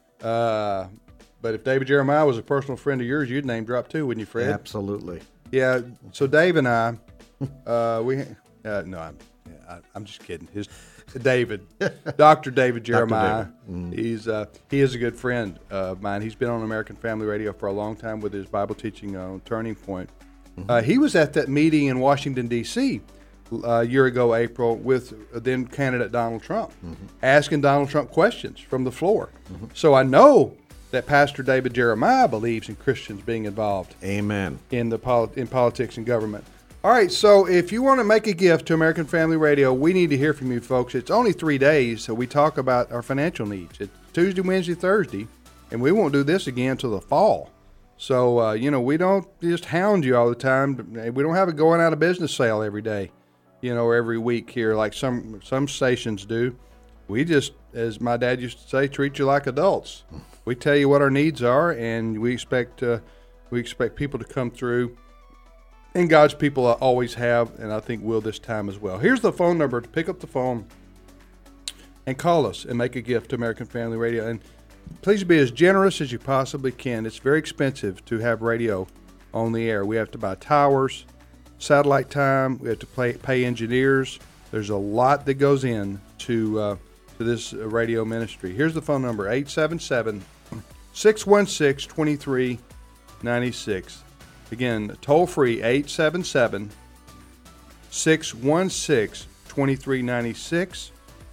Uh, but if David Jeremiah was a personal friend of yours, you'd name drop too, wouldn't you, Fred? Absolutely. Yeah. So Dave and I, uh, we, uh, no, I'm, yeah, I, I'm just kidding. His David, Doctor David Jeremiah. Doctor David. Mm. He's uh, he is a good friend of mine. He's been on American Family Radio for a long time with his Bible teaching on Turning Point. Mm-hmm. Uh, he was at that meeting in Washington, D C a year ago, April, with then candidate Donald Trump, mm-hmm. asking Donald Trump questions from the floor. Mm-hmm. So I know that Pastor David Jeremiah believes in Christians being involved. Amen. In the poli- in politics and government. All right, so if you want to make a gift to American Family Radio, we need to hear from you folks. It's only three days, so we talk about our financial needs. It's Tuesday, Wednesday, Thursday, and we won't do this again until the fall. So, uh, you know, we don't just hound you all the time. We don't have a going out of business sale every day, you know, or every week here like some some stations do. We just, as my dad used to say, treat you like adults. We tell you what our needs are, and we expect uh, we expect people to come through. And God's people always have, and I think will this time as well. Here's the phone number to pick up the phone and call us and make a gift to American Family Radio. And please be as generous as you possibly can. It's very expensive to have radio on the air. We have to buy towers, satellite time. We have to pay, pay engineers. There's a lot that goes in to, uh, to this radio ministry. Here's the phone number, eight seven seven, six one six, two three nine six. Again, toll-free, eight seven seven, six one six, two three nine six.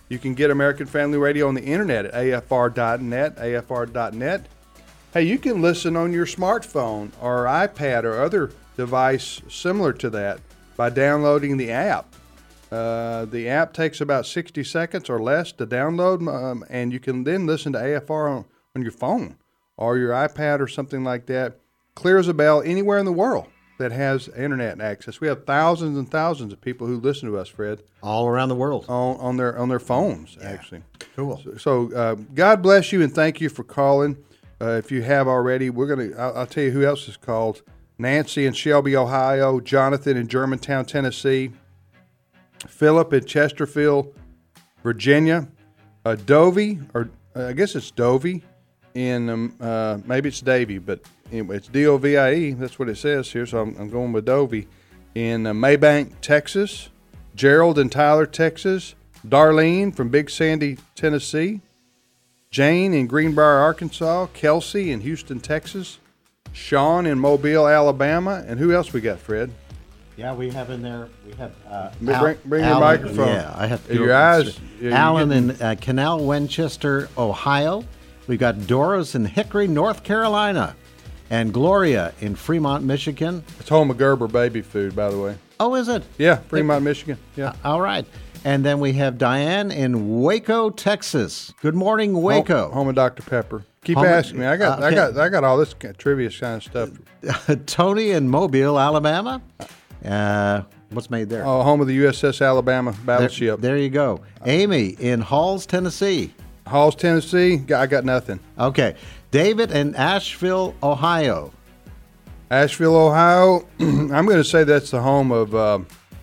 You can get American Family Radio on the internet at A F R dot net, A F R dot net. Hey, you can listen on your smartphone or iPad or other device similar to that by downloading the app. Uh, the app takes about sixty seconds or less to download, um, and you can then listen to A F R on, on your phone or your iPad or something like that. Clear as a bell anywhere in the world that has internet access. We have thousands and thousands of people who listen to us, Fred. All around the world. On, on their on their phones, yeah. actually. Cool. So, so uh, God bless you and thank you for calling. Uh, if you have already, we're going to, I'll tell you who else has called. Nancy in Shelby, Ohio. Jonathan in Germantown, Tennessee. Philip in Chesterfield, Virginia. Uh, Dovey, or uh, I guess it's Dovey in, um, uh, maybe it's Davy, but anyway, it's D O V I E. That's what it says here, so I'm, I'm going with Dovey. In uh, Maybank, Texas. Gerald in Tyler, Texas. Darlene from Big Sandy, Tennessee. Jane in Greenbrier, Arkansas. Kelsey in Houston, Texas. Sean in Mobile, Alabama. And who else we got, Fred? Yeah, we have in there, we have... Uh, bring Al, bring Alan, your microphone. Yeah, I have to... Your eyes... Alan in uh, Canal, Winchester, Ohio. We've got Doris in Hickory, North Carolina. And Gloria in Fremont, Michigan. It's home of Gerber baby food, by the way. Oh, is it? Yeah, Fremont, Michigan. Yeah. Uh, all right. And then we have Diane in Waco, Texas. Good morning, Waco. Home, home of Doctor Pepper. Keep home asking me. I got, uh, I got, I got all this kind of trivia kind of stuff. Tony in Mobile, Alabama. Uh, what's made there? Oh, home of the U S S Alabama battleship. There, there you go. Amy in Halls, Tennessee. Halls, Tennessee. I got nothing. Okay. David in Asheville, Ohio. Asheville, Ohio. I'm going to say that's the home of, uh,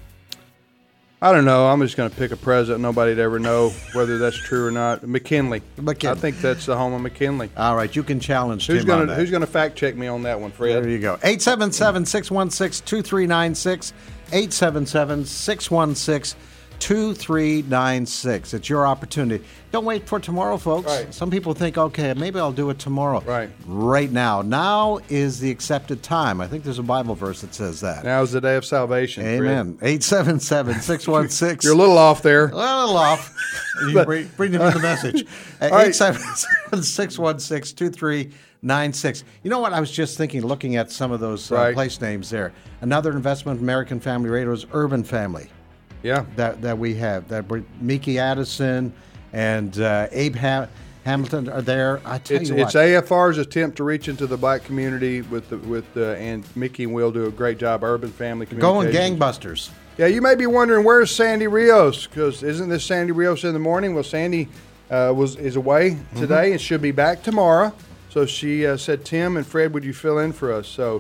I don't know. I'm just going to pick a president. Nobody'd ever know whether that's true or not. McKinley. McKinley. I think that's the home of McKinley. All right. You can challenge who's Tim gonna, on that. Who's going to fact check me on that one, Fred? There you go. eight seven seven, six one six, two three nine six. eight seven seven, six one six, two three nine six. It's your opportunity. Don't wait for tomorrow, folks. Right. Some people think, okay, maybe I'll do it tomorrow. Right. Right now. Now is the accepted time. I think there's a Bible verse that says that. Now is the day of salvation. Amen. eight seven seven, six one six. You're a little off there. A little off. You But- bring, bring them in the message. right. eight seven seven, six one six, two three nine six. You know what? I was just thinking, looking at some of those uh, Right. place names there. Another investment in American Family Radio is Urban Family. Yeah. That that we have. That we're, Mickey Addison and uh, Abe ha- Hamilton are there. I tell It's, you what. it's A F R's attempt to reach into the black community with the, with uh, and Mickey and Will do a great job. Urban Family Going Communications. gangbusters. Yeah, you may be wondering, where's Sandy Rios? Because isn't this Sandy Rios in the morning? Well, Sandy uh, was is away today and should be back tomorrow. So she uh, said, Tim and Fred, would you fill in for us? So,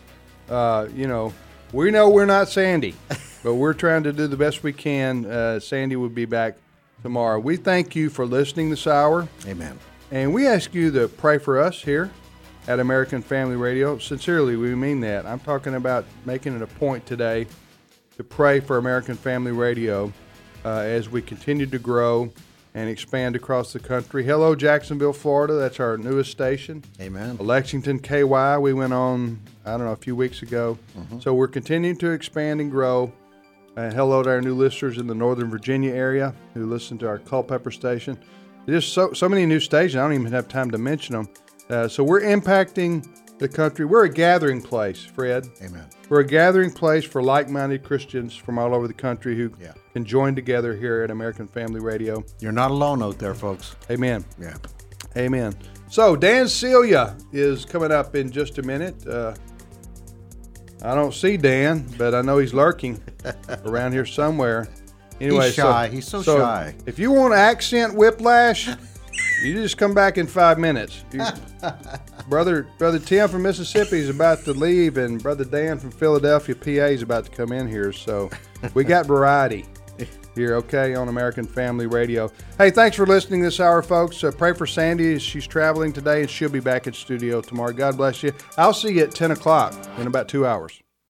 uh, you know, we know we're not Sandy, but we're trying to do the best we can. Uh, Sandy will be back tomorrow. We thank you for listening this hour. Amen. And we ask you to pray for us here at American Family Radio. Sincerely, we mean that. I'm talking about making it a point today to pray for American Family Radio uh, as we continue to grow and expand across the country. Hello, Jacksonville, Florida. That's our newest station. Amen. Lexington, K Y. We went on, I don't know, a few weeks ago. Mm-hmm. So we're continuing to expand and grow. Uh, hello to our new listeners in the Northern Virginia area who listen to our Culpeper station. There's so so many new stations, I don't even have time to mention them. Uh, so we're impacting the country. We're a gathering place, Fred. Amen. We're a gathering place for like-minded Christians from all over the country who Yeah. can join together here at American Family Radio. You're not alone out there, folks. Amen. Yeah. Amen. So Dan Celia is coming up in just a minute. Uh, I don't see Dan, but I know he's lurking around here somewhere. Anyway, He's shy. So, He's so shy. If you want accent whiplash, you just come back in five minutes. You, brother, brother Tim from Mississippi is about to leave, and brother Dan from Philadelphia, P A, is about to come in here. So we got variety here, okay, on American Family Radio. Hey, thanks for listening this hour, folks. Uh, pray for Sandy as she's traveling today, and she'll be back in studio tomorrow. God bless you. I'll see you at ten o'clock in about two hours.